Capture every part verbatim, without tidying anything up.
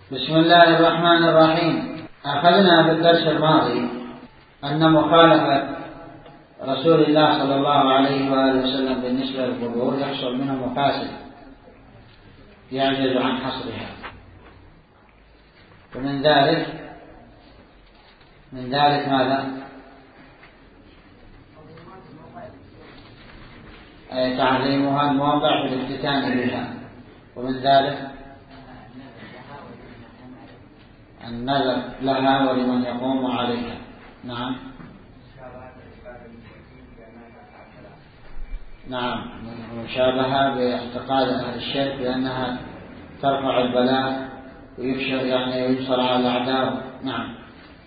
بسم الله الرحمن الرحيم. أخذنا في الدرس الماضي أن مخالفة رسول الله صلى الله عليه وآله وسلم بالنسبة للقبور يحصل منه مفاسد يعجز عن حصرها، ومن ذلك من ذلك ماذا؟ أي تعليمها الموقع في الافتتان بها، ومن ذلك النذر لها ولمن يقوم عليها. نعم نعم مشابهة باعتقاد أهل الشرك بأنها ترفع البلاء ويبشر يعني يبصر على الأعداء. نعم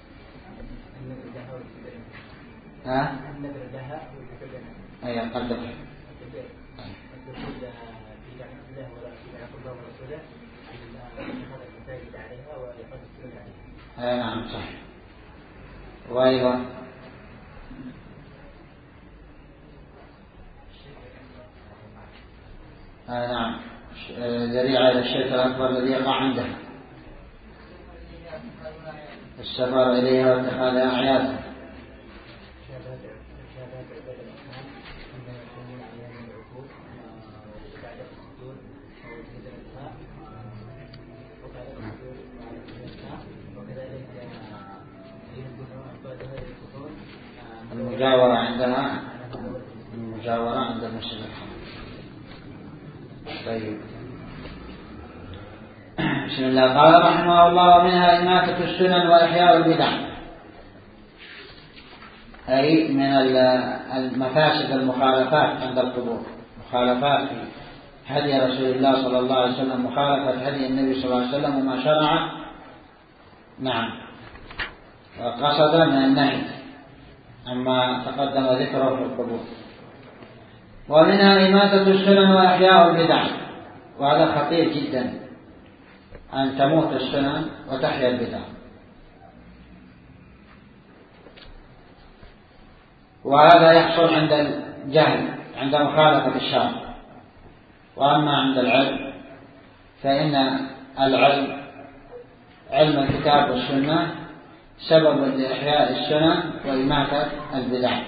ها أي قدر أي نعم صح. وأيضا أي نعم ذريعة إلى الشرك الأكبر الذي يقع عندها السفر إليها واتخاذها أعيادا. المجاورة عندها المجاورة عند المسلم. طيب بسم الله. قال رحمه الله: ومنها إماتة السنن وإحياء البدع، أي من المفاسد المخالفات عند القبور، مخالفات هدي رسول الله صلى الله عليه وسلم، مخالفة هدي النبي صلى الله عليه وسلم وما شرع نعم وقصد من النهي أما تقدم ذكره في القبور. ومنها إماتة السنن وإحياء البدع، وهذا خطير جدا أن تموت السنن وتحيا البدع، وهذا يحصل عند الجهل عند مخالفة الشرع. وأما عند العلم فإن العلم علم الكتاب والسنة سبب لإحياء السنن وإماتة البدع.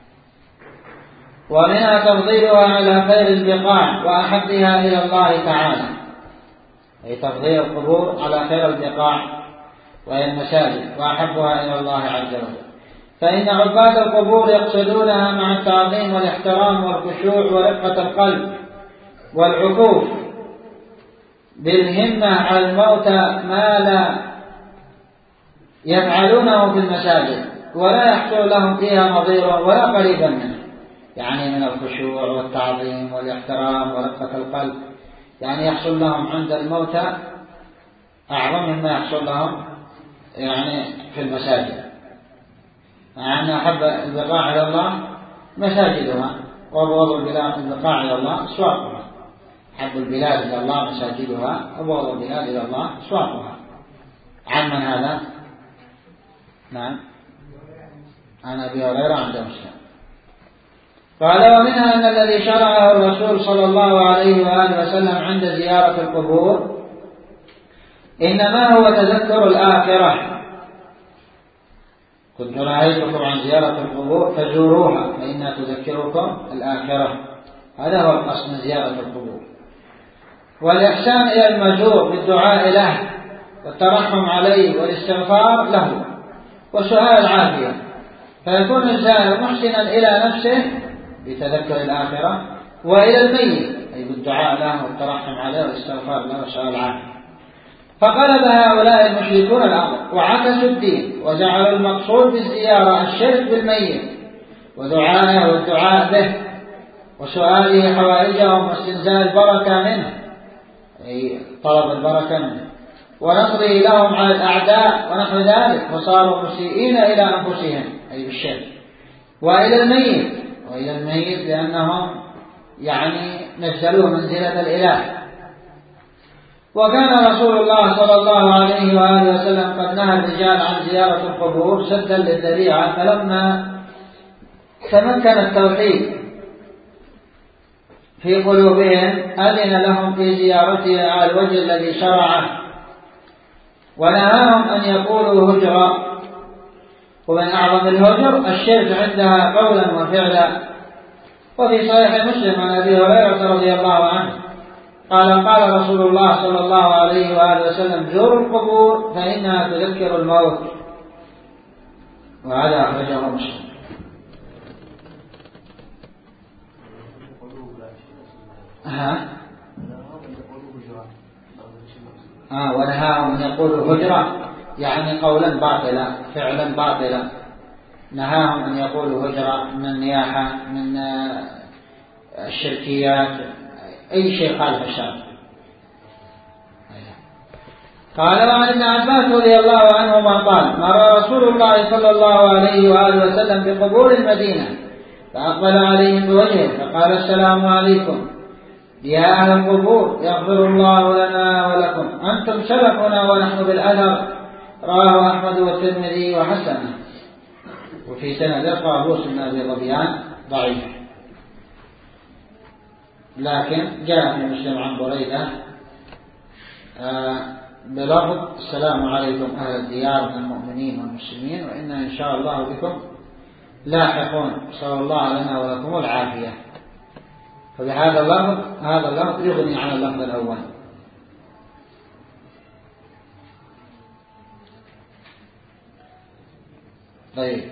ومنها تفضيلها على خير البقاع وأحبها إلى الله تعالى، أي تفضيل القبور على خير البقاع وهي المساجد وأحبها إلى الله عز وجل، فإن عباد القبور يقصدونها مع التعظيم والاحترام والخشوع ورقة القلب والعكوف بالهمة على الموتى ما لا يفعلونه في المساجد ولا يحصل لهم فيها نظير ولا قريبا منه، يعني من الخشوع والتعظيم والاحترام ورقة القلب، يعني يحصل لهم عند الموتى أعظم مما يحصل لهم يعني في المساجد، مع أن أحب البقاع إلى الله مساجدها، وأبغض البقاع إلى الله أسواقها. أحب البلاد إلى الله مساجدها، وأبغض البلاد إلى الله أسواقها. عن من هذا؟ نعم عن أبي هريرة عند مسلم. قال: ومنها أن الذي شرعه الرسول صلى الله عليه وآله وسلم عند زيارة القبور إنما هو تذكر الآخرة. كنت نهيتكم عن زيارة القبور فزوروها فإنها تذكركم الآخرة، هذا هو القصد من زيارة القبور. والإحسان إلى المزور بالدعاء له والترحم عليه والاستغفار له وسؤال العافية، فيكون الزائر محسنا إلى نفسه بتذكر الآخرة وإلى الميت أي بالدعاء له والترحم عليه والاستغفار له وسؤال العافية. فقلب هؤلاء المشركون الأمر وعكسوا الدين وجعلوا المقصود بالزيارة الشرك بالميت ودعائه والدعاء به وسؤاله حوائجهم واستنزال البركة منه أي طلب البركة منه ونصره لهم على الأعداء ونحو ذلك، وصاروا مسيئين إلى أنفسهم أي بالشرك وإلى الميت وإلى الميت لأنهم يعني نزلوه منزلة الإله. وكان رسول الله صلى الله عليه وآله وسلم قد نهى الرجال عن زيارة القبور سدا للذريعة، فلما تمكن التوحيد في قلوبهم أذن لهم في زيارتها على الوجه الذي شرعه ونهاهم أن يقولوا هجرا. ومن أعظم الهجر الشرك عندها قولا وفعلا. وفي صحيح مسلم عن أبي هريرة رضي الله عنه قال قال رسول الله صلى الله عليه وآله وسلم زوروا القبور فإنها تذكر الموت. وهذا أخرجه مسلم. ها آه ونهاهم أن يقولوا هجرة يعني قولا باطلا فعلا باطلا. نهاهم أن يقولوا هجرة من النياحة من الشركيات أي شيء خالف الشرع. قال وعن ابن عباس رضي الله عنهما قال مر رسول الله صلى الله عليه وآله وسلم بقبور المدينة فأقبل عليهم بوجهه فقال السلام عليكم يا أهل القبور يغفر الله لنا ولكم أنتم سلفنا ونحن بالأثر. رواه أحمد والترمذي وحسنه. وفي سند طاووس بن أبي ظبيان ضعيف، لكن جاء في مسلم عن بريدة بلفظ السلام عليكم أهل الديار من المؤمنين والمسلمين وإنا إن شاء الله بكم لاحقون صلى الله لنا ولكم العافية. فبهذا اللفظ هذا اللفظ يغني عن اللفظ الأول. طيب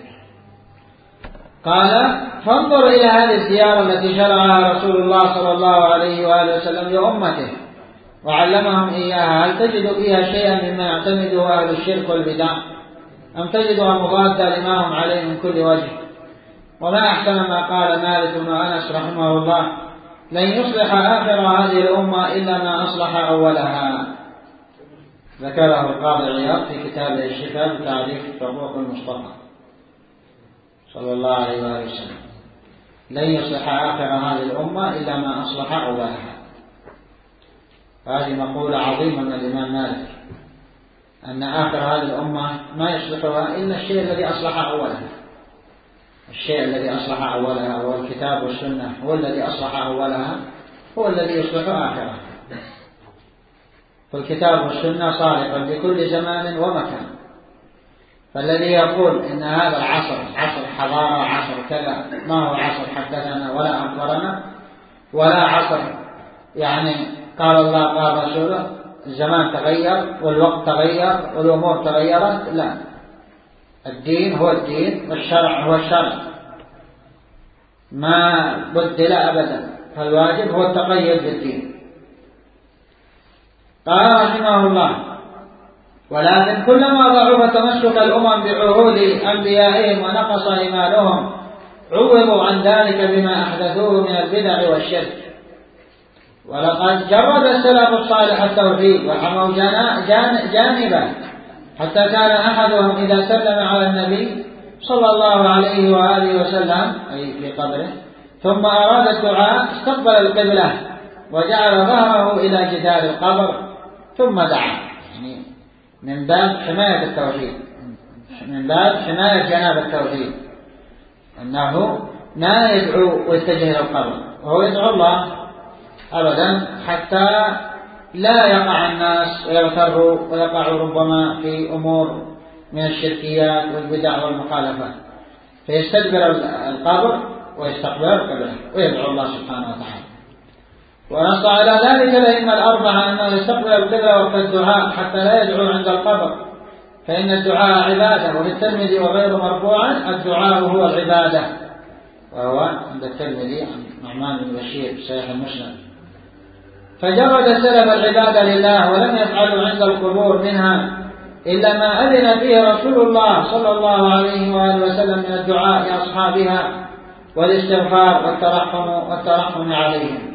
قال فانظر إلى هذه الزيارة التي شرعها رسول الله صلى الله عليه وآله وسلم لأمته وعلمهم إياها. هل تجد فيها شيئا مما يعتمده أهل الشرك والبدع أم تجدها مضادة لما هم عليه من كل وجه؟ وما أحسن ما قال مالك بن أنس رحمه الله لن يصلح آخر هذه الأمة إلا ما أصلح أولها. ذكره القاضي عياض في كتابه الشفاء بتعريف حقوق المصطفى صلى الله عليه وآله وسلم. لن يصلح آخر هذه الأمة إلا ما أصلح أولها. هذه مقولة عظيمة من الإمام مالك أن آخر هذه الأمة ما يصلحها إلا الشيء الذي أصلح أولها. الشيء الذي أصلح أولها هو الكتاب والسنة، هو الذي أصلح أولها هو الذي يصلح آخرها. فالكتاب والسنة صالح بكل زمان ومكان. فالذي يقول إن هذا العصر عصر حضارة عصر كذا ما هو عصر حدثنا ولا أخبرنا ولا عصر يعني قال الله قال رسوله، الزمان تغير والوقت تغير والأمور تغيرت. لا، الدين هو الدين والشرع هو الشرع ما بدل أبدا. فالواجب هو التقيد بالدين. قال رحمه الله ولكن كلما ضعف تمسك الأمم بعهود أنبيائهم ونقص إيمانهم عوضوا عن ذلك بما أحدثوه من البدع والشرك. ولقد جرد السلف الصالح التوحيد وحموا جانبا حتى كان أحدهم إذا سلم على النبي صلى الله عليه وآله وسلم أي في قبره ثم أراد الدعاء استقبل القبلة وجعل ظهره إلى جدار القبر ثم دعا، يعني من باب حماية التوحيد، من باب حماية جناب التوحيد، أنه ما يدعو ويتجه إلى القبر وهو يدعو الله أبدا حتى لا يقع الناس ويغتروا ويقعوا ربما في أمور من الشركيات والبدع والمخالفات، فيستدبر القبر ويستقبل القبلة ويدعو الله سبحانه وتعالى. ونص على ذلك الأئمة الأربعة أنه يستقبل القبلة وقت الدعاء حتى لا يدعو عند القبر، فإن الدعاء عبادة. وفي الترمذي وغير مرفوعا الدعاء هو العبادة، وهو عند الترمذي عن نعمان بن بشير في صحيح مسلم. فجرد سلف العبادة لله ولم يفعلوا عند القبور منها إلا ما أذن فيه رسول الله صلى الله عليه وآله وسلم من الدعاء لأصحابها والاستغفار والترحم والترحم عليهم.